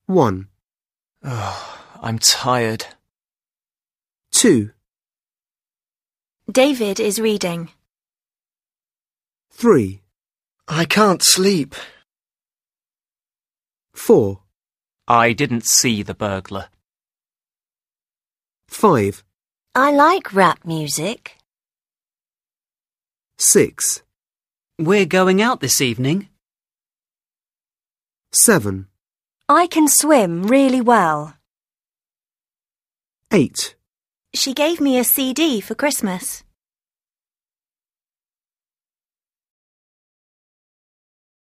1, Oh, I'm tired. 2, David is reading. 3, I can't sleep. 4, I didn't see the burglar. 5, I like rap music. 6, We're going out this evening. 7, I can swim really well. 8. She gave me a CD for Christmas.